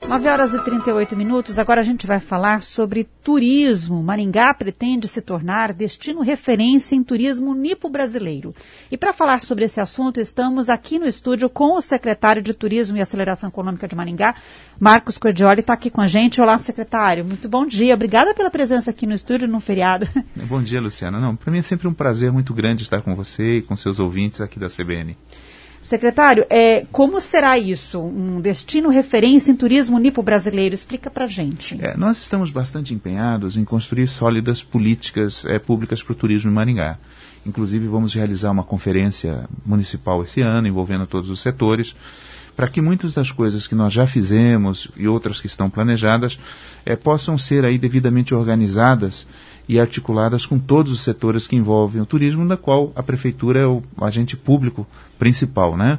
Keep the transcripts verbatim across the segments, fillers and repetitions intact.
nove horas e trinta e oito minutos, agora a gente vai falar sobre turismo. Maringá pretende se tornar destino referência em turismo nipo-brasileiro. E para falar sobre esse assunto, estamos aqui no estúdio com o secretário de Turismo e Aceleração Econômica de Maringá, Marcos Cordioli, está aqui com a gente. Olá, secretário, muito bom dia. Obrigada pela presença aqui no estúdio no feriado. Bom dia, Luciana. Não, para mim é sempre um prazer muito grande estar com você e com seus ouvintes aqui da C B N. Secretário, é, como será isso? Um destino referência em turismo nipo-brasileiro? Explica para a gente. É, nós estamos bastante empenhados em construir sólidas políticas é, públicas para o turismo em Maringá. Inclusive, vamos realizar uma conferência municipal esse ano, envolvendo todos os setores, para que muitas das coisas que nós já fizemos e outras que estão planejadas é, possam ser aí devidamente organizadas e articuladas com todos os setores que envolvem o turismo, da qual a prefeitura é o agente público principal, né?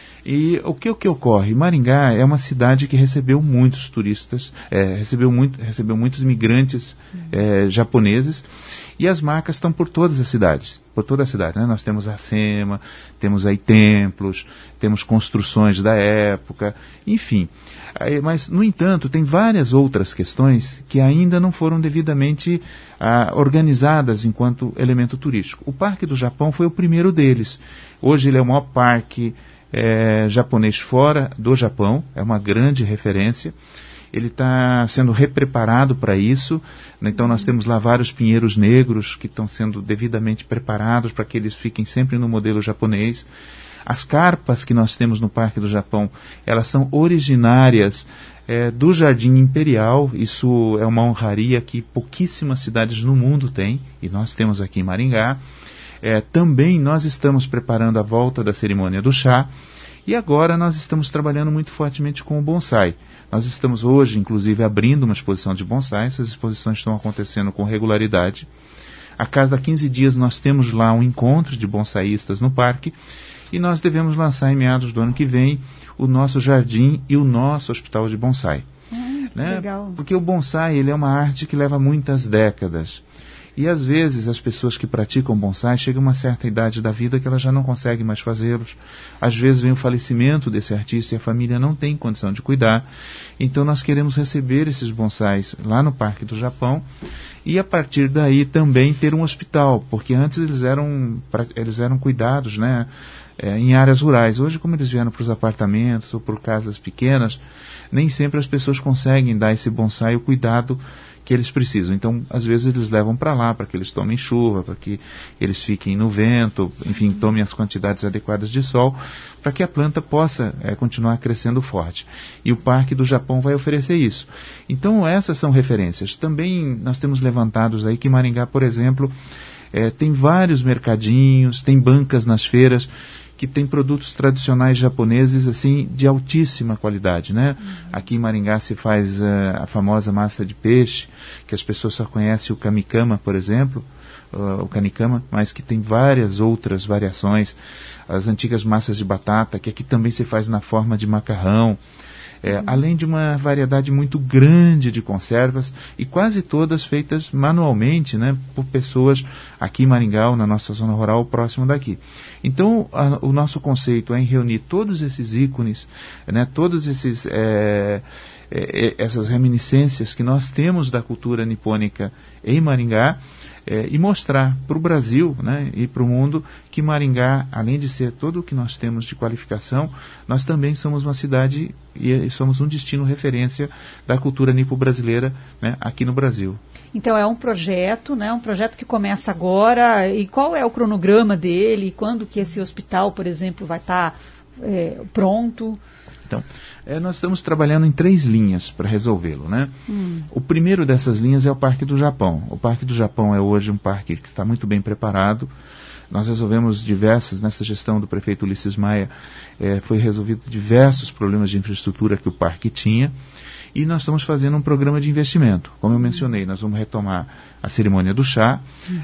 E o que, o que ocorre? Maringá é uma cidade que recebeu muitos turistas, é, recebeu, muito, recebeu muitos imigrantes é, japoneses, e as marcas estão por todas as cidades, por toda a cidade, né? Nós temos a SEMA, temos aí templos, temos construções da época, enfim. Aí, mas, no entanto, tem várias outras questões que ainda não foram devidamente ah, organizadas enquanto elemento turístico. O Parque do Japão foi o primeiro deles. Hoje ele é o maior parque é, japonês fora do Japão, é uma grande referência. Ele está sendo repreparado para isso, né? Então nós temos lá vários pinheiros negros que estão sendo devidamente preparados para que eles fiquem sempre no modelo japonês. As carpas que nós temos no Parque do Japão, elas são originárias é, do Jardim Imperial. Isso é uma honraria que pouquíssimas cidades no mundo têm, e nós temos aqui em Maringá. É, também nós estamos preparando a volta da cerimônia do chá, e agora nós estamos trabalhando muito fortemente com o bonsai. Nós estamos hoje, inclusive, abrindo uma exposição de bonsai. Essas exposições estão acontecendo com regularidade. A cada quinze dias nós temos lá um encontro de bonsaístas no parque, e nós devemos lançar em meados do ano que vem o nosso jardim e o nosso hospital de bonsai. Hum, né? Legal. Porque o bonsai ele é uma arte que leva muitas décadas. E às vezes as pessoas que praticam bonsai chegam a uma certa idade da vida que elas já não conseguem mais fazê-los. Às vezes vem o falecimento desse artista e a família não tem condição de cuidar. Então nós queremos receber esses bonsais lá no Parque do Japão e a partir daí também ter um hospital, porque antes eles eram, eles eram cuidados, né, é, em áreas rurais. Hoje, como eles vieram para os apartamentos ou por casas pequenas, nem sempre as pessoas conseguem dar esse bonsai o cuidado que eles precisam. Então, às vezes eles levam para lá para que eles tomem chuva, para que eles fiquem no vento, enfim, tomem as quantidades adequadas de sol, para que a planta possa é, continuar crescendo forte. E o Parque do Japão vai oferecer isso. Então, essas são referências. Também nós temos levantados aí que Maringá, por exemplo, é, tem vários mercadinhos, tem bancas nas feiras, que tem produtos tradicionais japoneses assim de altíssima qualidade, né? Uhum. Aqui em Maringá se faz uh, a famosa massa de peixe, que as pessoas só conhecem o kamikama, por exemplo, uh, o kanikama, mas que tem várias outras variações. As antigas massas de batata, que aqui também se faz na forma de macarrão. É, uhum. Além de uma variedade muito grande de conservas e quase todas feitas manualmente, né, por pessoas aqui em Maringá, na nossa zona rural, próximo daqui. Então, a, o nosso conceito é em reunir todos esses ícones, né, todos esses é, é, essas reminiscências que nós temos da cultura nipônica em Maringá, É, e mostrar para o Brasil, né, e para o mundo que Maringá, além de ser todo o que nós temos de qualificação, nós também somos uma cidade e, e somos um destino referência da cultura nipo-brasileira, né, aqui no Brasil. Então é um projeto, né, um projeto que começa agora. E qual é o cronograma dele? Quando que esse hospital, por exemplo, vai estar é, pronto? Então, é, nós estamos trabalhando em três linhas para resolvê-lo, né? Hum. O primeiro dessas linhas é o Parque do Japão. O Parque do Japão é hoje um parque que está muito bem preparado. Nós resolvemos diversas, nessa gestão do prefeito Ulisses Maia, é, foi resolvido diversos problemas de infraestrutura que o parque tinha. E nós estamos fazendo um programa de investimento. Como eu mencionei, nós vamos retomar a cerimônia do chá. Uhum.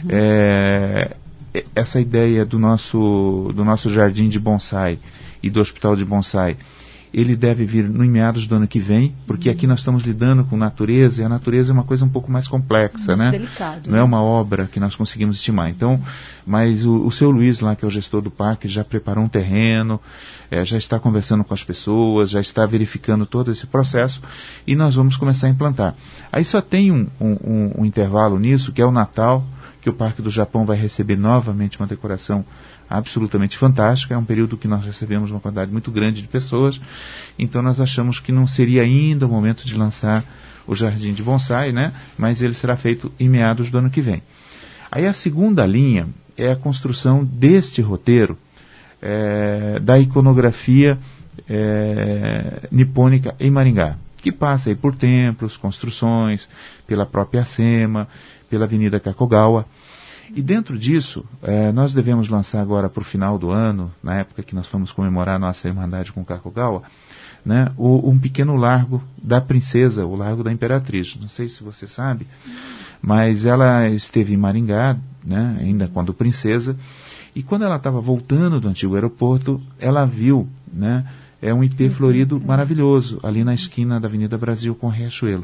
É, essa ideia do nosso, do nosso jardim de bonsai e do hospital de bonsai, ele deve vir no meados do ano que vem, porque uhum. aqui nós estamos lidando com natureza, e a natureza é uma coisa um pouco mais complexa, uhum, né? Delicado, não né? é uma obra que nós conseguimos estimar. Então, mas o, o seu Luiz lá, que é o gestor do parque, já preparou um terreno, é, já está conversando com as pessoas, já está verificando todo esse processo, e nós vamos começar a implantar. Aí só tem um, um, um, um intervalo nisso, que é o Natal, que o Parque do Japão vai receber novamente uma decoração absolutamente fantástica. É um período que nós recebemos uma quantidade muito grande de pessoas, então nós achamos que não seria ainda o momento de lançar o Jardim de Bonsai, né? Mas ele será feito em meados do ano que vem. Aí a segunda linha é a construção deste roteiro é, da iconografia é, nipônica em Maringá, que passa aí por templos, construções, pela própria SEMA, pela Avenida Kakogawa. E dentro disso, eh, nós devemos lançar agora para o final do ano, na época que nós vamos comemorar a nossa irmandade com Kakogawa, né, o, um pequeno largo da princesa, o Largo da Imperatriz. Não sei se você sabe, mas ela esteve em Maringá, né, ainda quando princesa, e quando ela estava voltando do antigo aeroporto, ela viu, né, é um ipê florido maravilhoso, ali na esquina da Avenida Brasil com Riachuelo.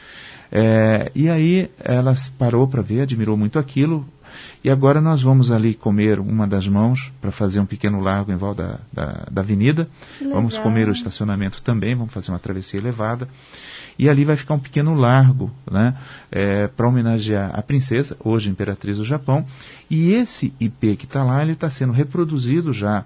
É, e aí ela parou para ver, admirou muito aquilo, e agora nós vamos ali comer uma das mãos para fazer um pequeno largo em volta da, da, da avenida. Vamos comer o estacionamento também, vamos fazer uma travessia elevada. E ali vai ficar um pequeno largo, né, é, para homenagear a princesa, hoje imperatriz do Japão. E esse ipê que está lá, ele está sendo reproduzido já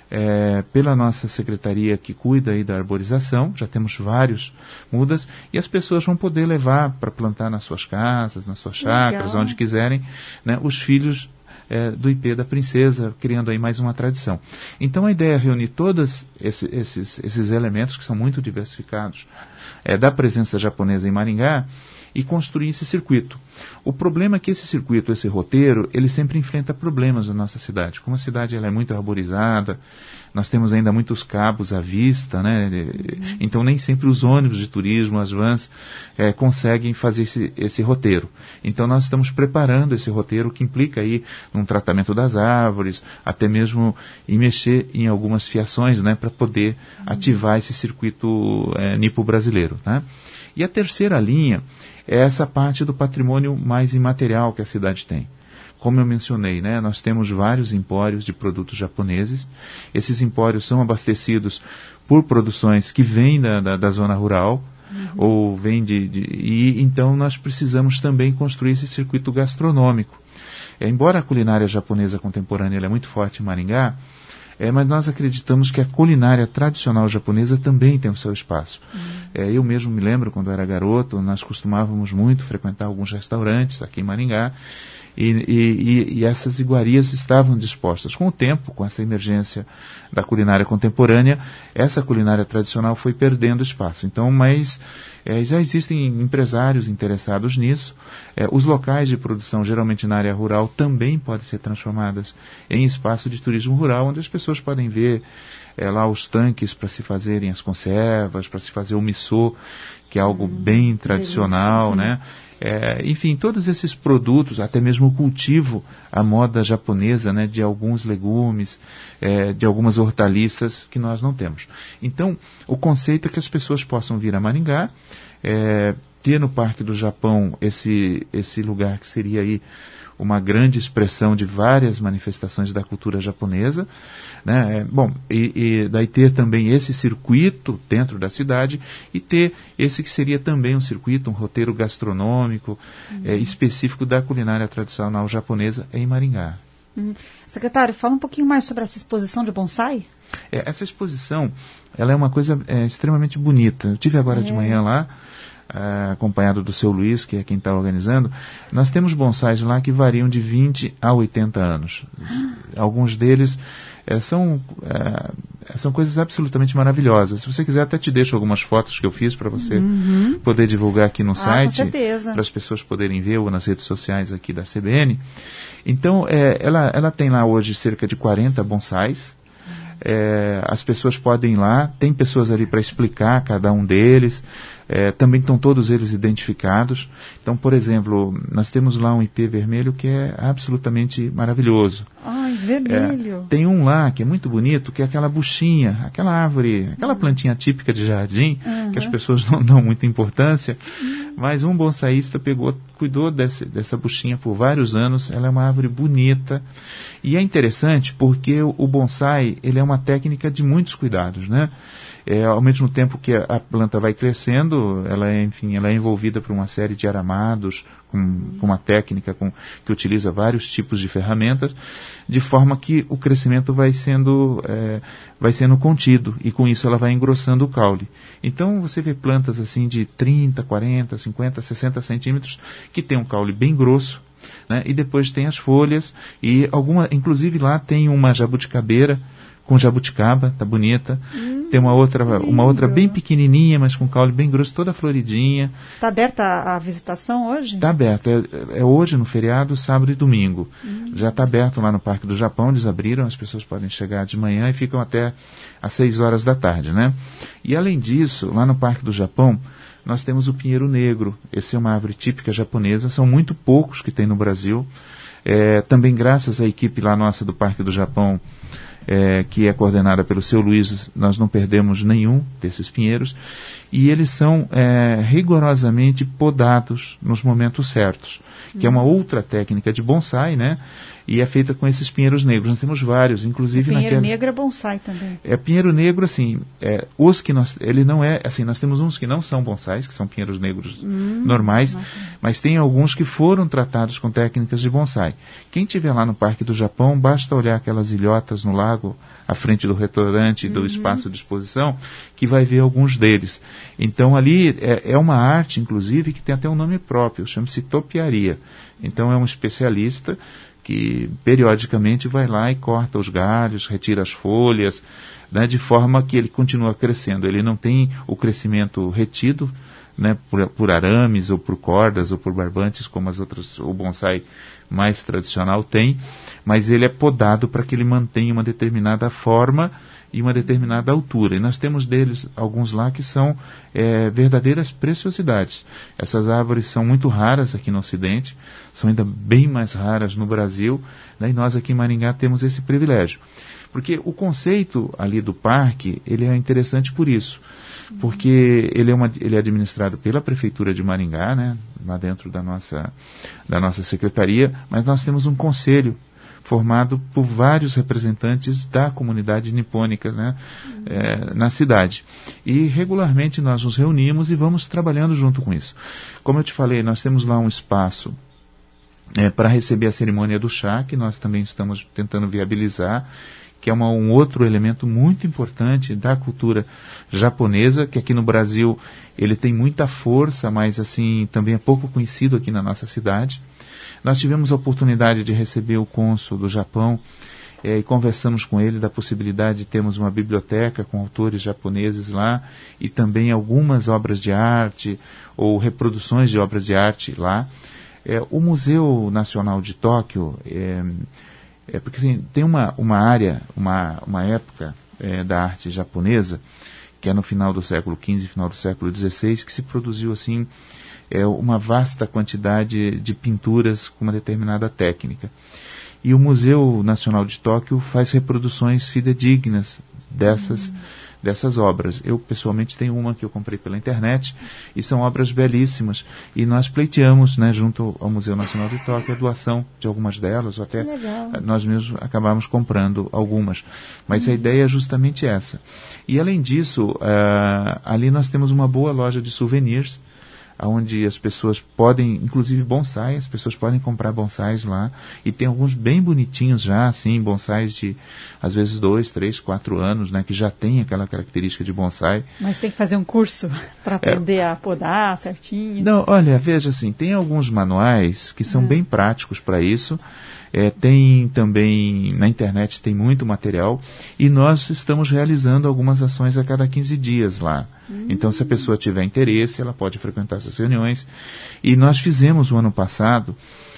É, pela nossa secretaria que cuida aí da arborização. Já temos vários mudas, e as pessoas vão poder levar para plantar nas suas casas, nas suas chácaras, onde quiserem, né, os filhos é, do ipê da princesa, criando aí mais uma tradição. Então a ideia é reunir todos esse, esses, esses elementos que são muito diversificados é, da presença japonesa em Maringá, e construir esse circuito. O problema é que esse circuito, esse roteiro, ele sempre enfrenta problemas na nossa cidade. Como a cidade ela é muito arborizada, nós temos ainda muitos cabos à vista, né? Uhum. Então nem sempre os ônibus de turismo, as vans, é, conseguem fazer esse, esse roteiro. Então nós estamos preparando esse roteiro, que implica aí num tratamento das árvores, até mesmo em mexer em algumas fiações, né, para poder uhum. ativar esse circuito é, nipo-brasileiro, né? E a terceira linha é essa parte do patrimônio mais imaterial que a cidade tem. Como eu mencionei, né, nós temos vários empórios de produtos japoneses. Esses empórios são abastecidos por produções que vêm da, da, da zona rural, uhum. ou vêm de, de... E então nós precisamos também construir esse circuito gastronômico. É, embora a culinária japonesa contemporânea ela é muito forte em Maringá, É, mas nós acreditamos que a culinária tradicional japonesa também tem o seu espaço. Uhum. É, eu mesmo me lembro, quando eu era garoto, nós costumávamos muito frequentar alguns restaurantes aqui em Maringá, e, e, e essas iguarias estavam dispostas. Com o tempo, com essa emergência da culinária contemporânea, essa culinária tradicional foi perdendo espaço. Então, mas é, já existem empresários interessados nisso. É, os locais de produção, geralmente na área rural, também podem ser transformados em espaço de turismo rural, onde as pessoas podem ver é, lá os tanques para se fazerem as conservas, para se fazer o miso, que é algo hum, bem tradicional, delícia, né? É, enfim, todos esses produtos, até mesmo o cultivo, a moda japonesa, né, de alguns legumes, é, de algumas hortaliças que nós não temos. Então, o conceito é que as pessoas possam vir a Maringá, é, ter no Parque do Japão esse, esse lugar que seria aí uma grande expressão de várias manifestações da cultura japonesa, né? Bom, e, e daí ter também esse circuito dentro da cidade e ter esse que seria também um circuito, um roteiro gastronômico uhum. é, específico da culinária tradicional japonesa em Maringá. Uhum. Secretário, fala um pouquinho mais sobre essa exposição de bonsai. É, essa exposição, ela é uma coisa é, extremamente bonita. Eu tive agora é. de manhã lá, Uh, acompanhado do seu Luiz, que é quem está organizando. Nós temos bonsais lá que variam de vinte a oitenta anos. Alguns deles uh, são, uh, são coisas absolutamente maravilhosas. Se você quiser, até te deixo algumas fotos que eu fiz para você uhum. poder divulgar aqui no ah, site, para as pessoas poderem ver, ou nas redes sociais aqui da C B N. Então, é, ela, ela tem lá hoje cerca de quarenta bonsais. É, as pessoas podem ir lá, tem pessoas ali para explicar cada um deles, é, também estão todos eles identificados. Então, por exemplo, nós temos lá um ipê vermelho que é absolutamente maravilhoso. Ai, vermelho. É, tem um lá que é muito bonito, que é aquela buchinha, aquela árvore, aquela uhum. plantinha típica de jardim, uhum. que as pessoas não dão muita importância, uhum. mas um bonsaísta pegou, cuidou desse, dessa buchinha por vários anos. Ela é uma árvore bonita, e é interessante porque o, o bonsai, ele é uma técnica de muitos cuidados, né? É, ao mesmo tempo que a, a planta vai crescendo, ela é, enfim, ela é envolvida por uma série de aramados, com, com uma técnica com, que utiliza vários tipos de ferramentas, de forma que o crescimento vai sendo, é, vai sendo contido, e com isso ela vai engrossando o caule. Então você vê plantas assim de trinta, quarenta, cinquenta, sessenta centímetros, que tem um caule bem grosso, né? E depois tem as folhas, e alguma, inclusive lá tem uma jabuticabeira, com jabuticaba, tá bonita. Hum, tem uma outra, uma outra bem pequenininha, mas com caule bem grosso, toda floridinha. Está aberta a, a visitação hoje? Está aberta. É, é hoje, no feriado, sábado e domingo. Hum. Já está aberto lá no Parque do Japão, eles abriram, as pessoas podem chegar de manhã e ficam até às seis horas da tarde, né? E além disso, lá no Parque do Japão, nós temos o pinheiro negro. Essa é uma árvore típica japonesa, são muito poucos que tem no Brasil. É, também graças à equipe lá nossa do Parque do Japão, É, que é coordenada pelo seu Luiz, nós não perdemos nenhum desses pinheiros, e eles são é, rigorosamente podados nos momentos certos, que uhum. é uma outra técnica de bonsai, né? E é feita com esses pinheiros negros. Nós temos vários, inclusive... O pinheiro naquele... negro é bonsai também. É, pinheiro negro, assim, é, os que nós... Ele não é, assim, nós temos uns que não são bonsais, que são pinheiros negros hum, normais, nossa. Mas tem alguns que foram tratados com técnicas de bonsai. Quem estiver lá no Parque do Japão, basta olhar aquelas ilhotas no lago, à frente do restaurante, do uhum. espaço de exposição, que vai ver alguns deles. Então ali é, é uma arte, inclusive, que tem até um nome próprio, chama-se topiaria. Então é um especialista que periodicamente vai lá e corta os galhos, retira as folhas, né, de forma que ele continua crescendo. Ele não tem o crescimento retido, né, por, por arames ou por cordas ou por barbantes, como as outras, o bonsai mais tradicional tem, mas ele é podado para que ele mantenha uma determinada forma e uma determinada altura. E nós temos deles alguns lá que são é, verdadeiras preciosidades. Essas árvores são muito raras aqui no Ocidente, são ainda bem mais raras no Brasil, né, e nós aqui em Maringá temos esse privilégio. Porque o conceito ali do parque, ele é interessante por isso. Porque ele é, uma, ele é administrado pela Prefeitura de Maringá, né, lá dentro da nossa, da nossa secretaria, mas nós temos um conselho formado por vários representantes da comunidade nipônica, né, uhum. é, na cidade. E regularmente nós nos reunimos e vamos trabalhando junto com isso. Como eu te falei, nós temos lá um espaço é, para receber a cerimônia do chá, que nós também estamos tentando viabilizar, que é uma, um outro elemento muito importante da cultura japonesa, que aqui no Brasil ele tem muita força, mas assim também é pouco conhecido aqui na nossa cidade. Nós tivemos a oportunidade de receber o cônsul do Japão é, e conversamos com ele da possibilidade de termos uma biblioteca com autores japoneses lá e também algumas obras de arte ou reproduções de obras de arte lá. É, o Museu Nacional de Tóquio, é, é porque assim, tem uma, uma área, uma, uma época é, da arte japonesa, que é no final do século quinze, final do século dezesseis, que se produziu assim é, uma vasta quantidade de pinturas com uma determinada técnica. E o Museu Nacional de Tóquio faz reproduções fidedignas dessas, uhum. dessas obras. Eu, pessoalmente, tenho uma que eu comprei pela internet, e são obras belíssimas. E nós pleiteamos, né, junto ao Museu Nacional de Tóquio, a doação de algumas delas, ou até nós mesmos acabamos comprando algumas. Mas uhum. a ideia é justamente essa. E, além disso, uh, ali nós temos uma boa loja de souvenirs, onde as pessoas podem, inclusive bonsai, as pessoas podem comprar bonsais lá, e tem alguns bem bonitinhos já, assim, bonsais de, às vezes, dois, três, quatro anos, né, que já tem aquela característica de bonsai. Mas tem que fazer um curso para aprender é. a podar certinho? Não, olha, veja assim, tem alguns manuais que são é. bem práticos para isso. É, tem também, na internet tem muito material, e nós estamos realizando algumas ações a cada quinze dias lá. Hum. Então, se a pessoa tiver interesse, ela pode frequentar essas reuniões. E nós fizemos o ano passado,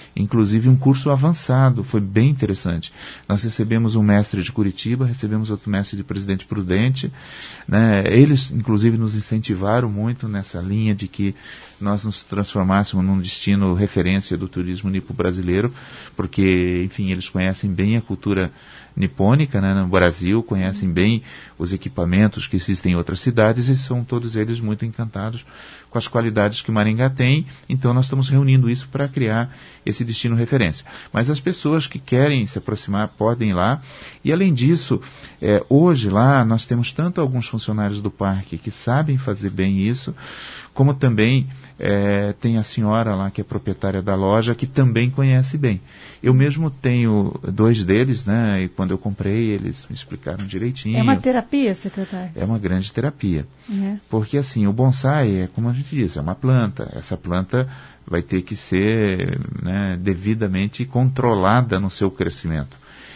inclusive um curso avançado, foi bem interessante. Nós recebemos um mestre de Curitiba, recebemos outro mestre de Presidente Prudente, né? Eles, inclusive, nos incentivaram muito nessa linha de que nós nos transformássemos num destino referência do turismo nipo-brasileiro, porque, enfim, eles conhecem bem a cultura nipônica, né, no Brasil, conhecem bem os equipamentos que existem em outras cidades e são todos eles muito encantados com as qualidades que Maringá tem. Então nós estamos reunindo isso para criar esse destino referência. Mas as pessoas que querem se aproximar podem ir lá. E além disso, é, hoje lá nós temos tanto alguns funcionários do parque que sabem fazer bem isso, como também é, tem a senhora lá que é proprietária da loja que também conhece bem. Eu mesmo tenho dois deles, né? E quando eu comprei eles me explicaram direitinho. É uma terapia, secretário? É uma grande terapia. É. Porque assim, o bonsai é como a gente diz, é uma planta. Essa planta vai ter que ser, né, devidamente controlada no seu crescimento.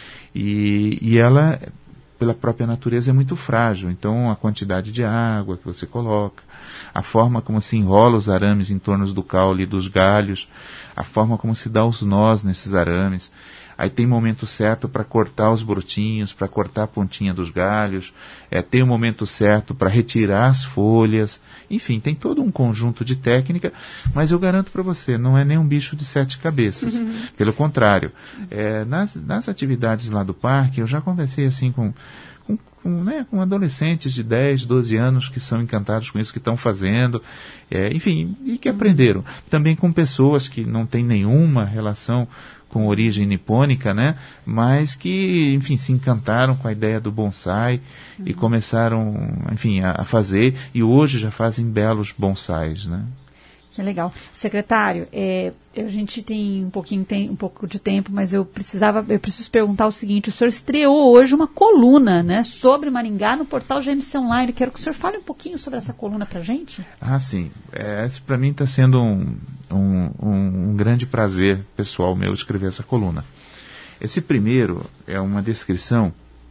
E, e ela, pela própria natureza, é muito frágil. Então a quantidade de água que você coloca, a forma como se enrola os arames em torno do caule e dos galhos, a forma como se dá os nós nesses arames. Aí tem momento certo para cortar os brotinhos, para cortar a pontinha dos galhos, é, tem o momento certo para retirar as folhas. Enfim, tem todo um conjunto de técnica, mas eu garanto para você, não é nem um bicho de sete cabeças. Uhum. Pelo contrário, é, nas, nas atividades lá do parque, eu já conversei assim com... Com, com, né, com adolescentes de dez, doze anos que são encantados com isso que estão fazendo, é, enfim, e que aprenderam. Também com pessoas que não têm nenhuma relação com origem nipônica, né, mas que, enfim, se encantaram com a ideia do bonsai uhum. e começaram, enfim, a, a fazer, e hoje já fazem belos bonsais, né. Que legal. Secretário, é, a gente tem um, pouquinho, tem um pouco de tempo, mas eu precisava, eu preciso perguntar o seguinte: o senhor estreou hoje uma coluna, né, sobre Maringá no portal G M C Online. Quero que o senhor fale um pouquinho sobre essa coluna para a gente. Ah, sim. É, esse para mim está sendo um, um, um, um grande prazer pessoal meu escrever essa coluna. Esse primeiro é uma descrição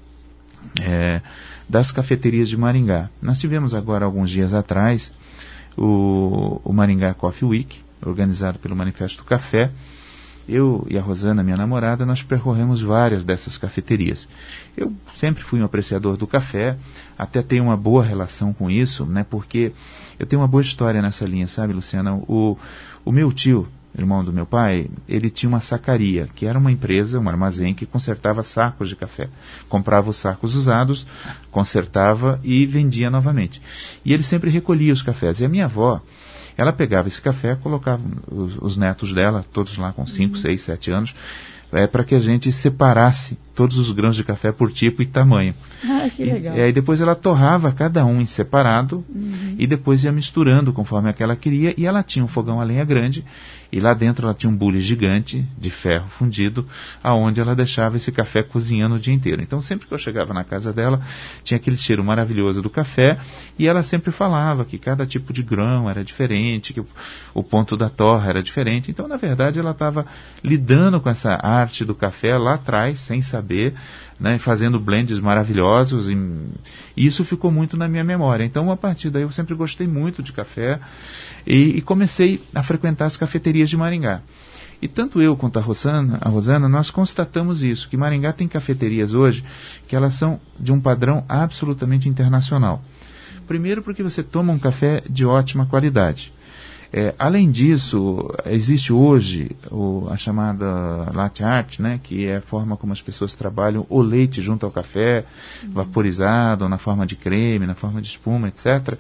é, das cafeterias de Maringá. Nós tivemos agora, alguns dias atrás, O, o Maringá Coffee Week, organizado pelo Manifesto do Café. Eu e a Rosana, minha namorada, nós percorremos várias dessas cafeterias. Eu sempre fui um apreciador do café, até tenho uma boa relação com isso, né, porque eu tenho uma boa história nessa linha, sabe, Luciana? O, o meu tio, irmão do meu pai, ele tinha uma sacaria, que era uma empresa, um armazém que consertava sacos de café. Comprava os sacos usados, consertava e vendia novamente. E ele sempre recolhia os cafés. E a minha avó, ela pegava esse café, colocava os, os netos dela, todos lá com cinco, seis, sete anos, é, para que a gente separasse todos os grãos de café por tipo e tamanho. Ah, que legal. E aí depois ela torrava cada um em separado uhum. e depois ia misturando conforme aquela queria, e ela tinha um fogão a lenha grande e lá dentro ela tinha um bule gigante de ferro fundido, aonde ela deixava esse café cozinhando o dia inteiro. Então sempre que eu chegava na casa dela, tinha aquele cheiro maravilhoso do café, e ela sempre falava que cada tipo de grão era diferente, que o, o ponto da torra era diferente. Então na verdade ela estava lidando com essa arte do café lá atrás, sem saber, né, fazendo blends maravilhosos, e, e isso ficou muito na minha memória. Então a partir daí eu sempre gostei muito de café e, e comecei a frequentar as cafeterias de Maringá. E tanto eu quanto a Rosana, a Rosana, nós constatamos isso, que Maringá tem cafeterias hoje que elas são de um padrão absolutamente internacional. Primeiro porque você toma um café de ótima qualidade. É, além disso, existe hoje o, a chamada latte art, né, que é a forma como as pessoas trabalham o leite junto ao café, uhum. vaporizado, na forma de creme, na forma de espuma, etcétera.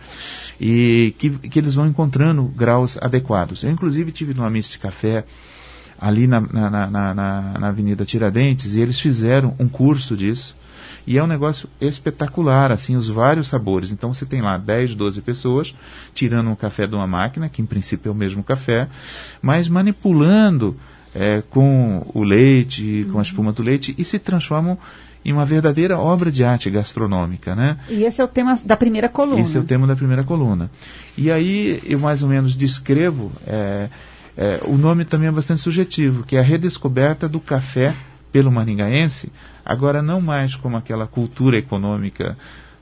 E que, que eles vão encontrando graus adequados. Eu, inclusive, tive numa Mist Café ali na, na, na, na, na Avenida Tiradentes, e eles fizeram um curso disso. E é um negócio espetacular, assim, os vários sabores. Então você tem lá dez, doze pessoas tirando um café de uma máquina, que em princípio é o mesmo café, mas manipulando é, com o leite, com a espuma do leite, e se transformam em uma verdadeira obra de arte gastronômica, né? E esse é o tema da primeira coluna. Esse é o tema da primeira coluna. E aí eu mais ou menos descrevo, é, é, o nome também é bastante subjetivo, que é a redescoberta do café pelo maringaense, agora não mais como aquela cultura econômica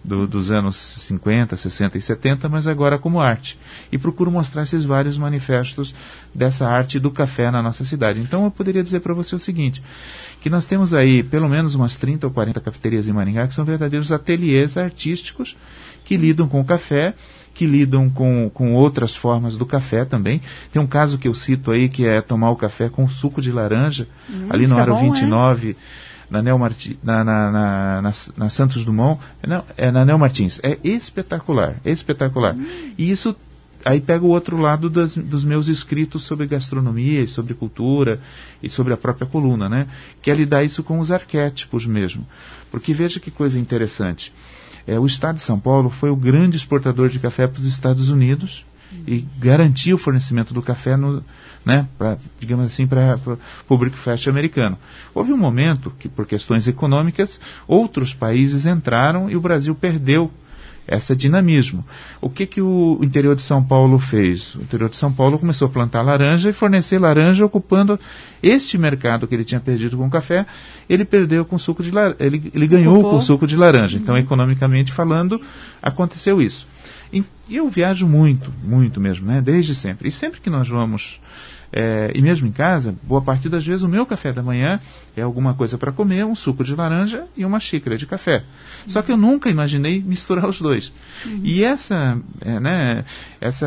do, dos anos cinquenta, sessenta e setenta, mas agora como arte. E procuro mostrar esses vários manifestos dessa arte do café na nossa cidade. Então eu poderia dizer para você o seguinte, que nós temos aí pelo menos umas trinta ou quarenta cafeterias em Maringá que são verdadeiros ateliês artísticos que lidam com o café, que lidam com, com outras formas do café também. Tem um caso que eu cito aí, que é tomar o café com suco de laranja, hum, ali no Aro vinte e nove, é? na, Nel Marti, na, na, na, na, na Santos Dumont, não, é na Nel Martins. É espetacular, é espetacular. Hum. E isso aí pega o outro lado das, dos meus escritos sobre gastronomia, e sobre cultura e sobre a própria coluna, né? Que é lidar isso com os arquétipos mesmo. Porque veja que coisa interessante. É, o estado de São Paulo foi o grande exportador de café para os Estados Unidos e garantiu o fornecimento do café, no, né, pra, digamos assim, para o público fast americano. Houve um momento que, por questões econômicas, outros países entraram e o Brasil perdeu esse dinamismo. O que, que o interior de São Paulo fez? O interior de São Paulo começou a plantar laranja e fornecer laranja, ocupando este mercado que ele tinha perdido com o café, ele perdeu com suco de laranja, ele, ele ganhou Ocupou. com suco de laranja. Então, economicamente falando, aconteceu isso. E eu viajo muito, muito mesmo, né? Desde sempre. E sempre que nós vamos, é, e mesmo em casa, boa parte das vezes o meu café da manhã é alguma coisa para comer, um suco de laranja e uma xícara de café. Uhum. Só que eu nunca imaginei misturar os dois. Uhum. E essa, é, né, essa,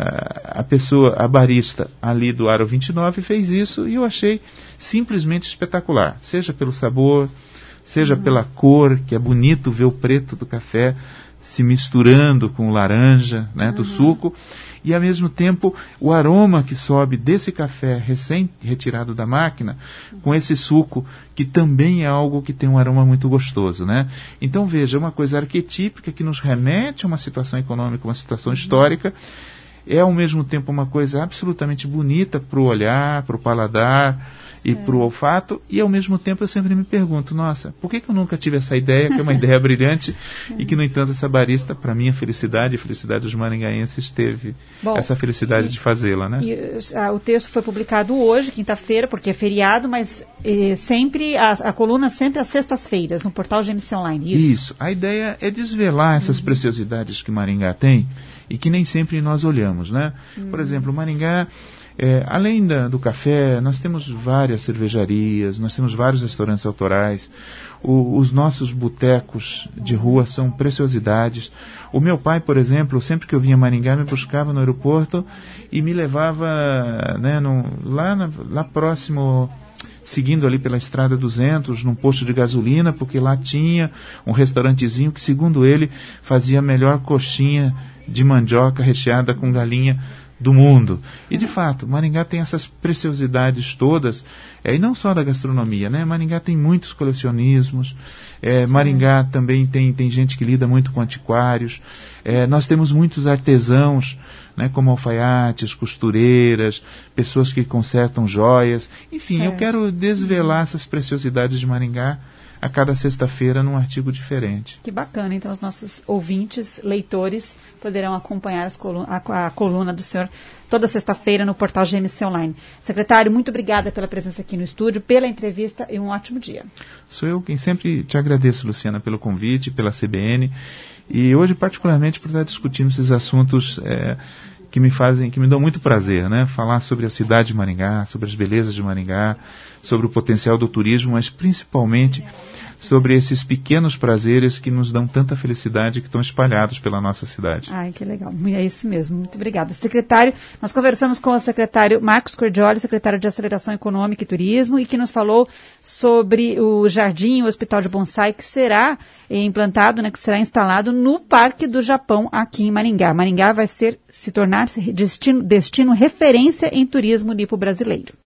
a pessoa, a barista ali do Aro vinte e nove fez isso e eu achei simplesmente espetacular. Seja pelo sabor, seja uhum. pela cor, que é bonito ver o preto do café se misturando com laranja, né, do uhum. suco, e ao mesmo tempo o aroma que sobe desse café recém-retirado da máquina, com esse suco, que também é algo que tem um aroma muito gostoso, né? Então veja, uma coisa arquetípica que nos remete a uma situação econômica, uma situação uhum. histórica, é ao mesmo tempo uma coisa absolutamente bonita para o olhar, para o paladar, e é. para o olfato, e ao mesmo tempo eu sempre me pergunto, nossa, por que, que eu nunca tive essa ideia, que é uma ideia brilhante, e que no entanto essa barista, para minha felicidade e felicidade dos maringaenses, teve Bom, essa felicidade e, de fazê-la, né? E, a, o texto foi publicado hoje, quinta-feira, porque é feriado, mas eh, sempre, a, a coluna sempre às sextas-feiras, no portal G M C Online, isso? Isso, a ideia é desvelar essas uhum. preciosidades que Maringá tem, e que nem sempre nós olhamos, né? Uhum. Por exemplo, Maringá, É, além da, do café, nós temos várias cervejarias, nós temos vários restaurantes autorais, o, os nossos botecos de rua são preciosidades. O meu pai, por exemplo, sempre que eu vinha a Maringá, me buscava no aeroporto e me levava, né, no, lá, na, lá próximo, seguindo ali pela Estrada duzentos, num posto de gasolina, porque lá tinha um restaurantezinho que, segundo ele, fazia a melhor coxinha de mandioca recheada com galinha do mundo. E de fato, Maringá tem essas preciosidades todas, é, e não só da gastronomia, né? Maringá tem muitos colecionismos, é, Maringá também tem, tem gente que lida muito com antiquários, é, nós temos muitos artesãos, né, como alfaiates, costureiras, pessoas que consertam joias, enfim, certo. Eu quero desvelar essas preciosidades de Maringá a cada sexta-feira num artigo diferente. Que bacana, então os nossos ouvintes, leitores, poderão acompanhar as coluna, a, a coluna do senhor toda sexta-feira no portal G M C Online. Secretário, muito obrigada pela presença aqui no estúdio, pela entrevista e um ótimo dia. Sou eu quem sempre te agradeço, Luciana, pelo convite, pela C B N, e hoje particularmente por estar discutindo esses assuntos é, que me fazem, que me dão muito prazer, né? Falar sobre a cidade de Maringá, sobre as belezas de Maringá, sobre o potencial do turismo, mas principalmente sobre esses pequenos prazeres que nos dão tanta felicidade, que estão espalhados pela nossa cidade. Ai, que legal. É isso mesmo. Muito obrigada. Secretário, nós conversamos com o secretário Marcos Cordioli, secretário de Aceleração Econômica e Turismo, e que nos falou sobre o jardim, o Hospital de Bonsai, que será implantado, né, que será instalado no Parque do Japão, aqui em Maringá. Maringá vai ser, se tornar destino, destino referência em turismo nipo-brasileiro.